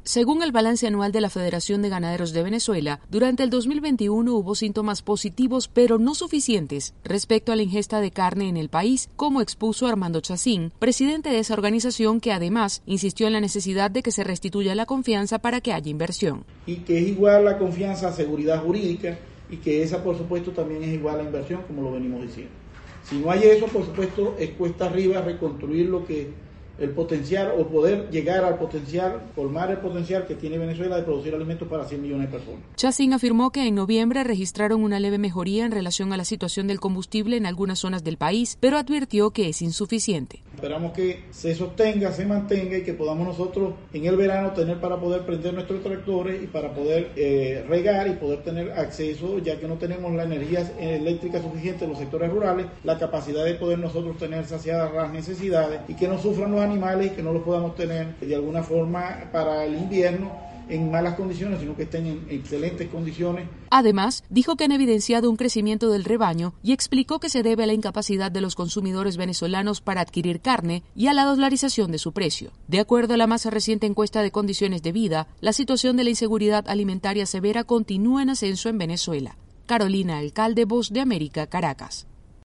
Según el balance anual de la Federación de Ganaderos de Venezuela, durante el 2021 hubo síntomas positivos pero no suficientes respecto a la ingesta de carne en el país, como expuso Armando Chacín, presidente de esa organización, que además insistió en la necesidad de que se restituya la confianza para que haya inversión. Y que es igual la confianza a seguridad jurídica y que esa por supuesto también es igual a inversión, como lo venimos diciendo. Si no hay eso, por supuesto, es cuesta arriba reconstruir lo que el potencial o poder llegar al potencial, colmar el potencial que tiene Venezuela de producir alimentos para 100 millones de personas. Chacín afirmó que en noviembre registraron una leve mejoría en relación a la situación del combustible en algunas zonas del país, pero advirtió que es insuficiente. Esperamos que se sostenga, se mantenga y que podamos nosotros en el verano tener para poder prender nuestros tractores y para poder regar y poder tener acceso, ya que no tenemos la energía eléctrica suficiente en los sectores rurales, la capacidad de poder nosotros tener saciadas las necesidades y que no sufran los animales y que no los podamos tener de alguna forma para el invierno en malas condiciones, sino que estén en excelentes condiciones. Además, dijo que han evidenciado un crecimiento del rebaño y explicó que se debe a la incapacidad de los consumidores venezolanos para adquirir carne y a la dolarización de su precio. De acuerdo a la más reciente encuesta de condiciones de vida, la situación de la inseguridad alimentaria severa continúa en ascenso en Venezuela. Carolina Alcalde, Voz de América, Caracas.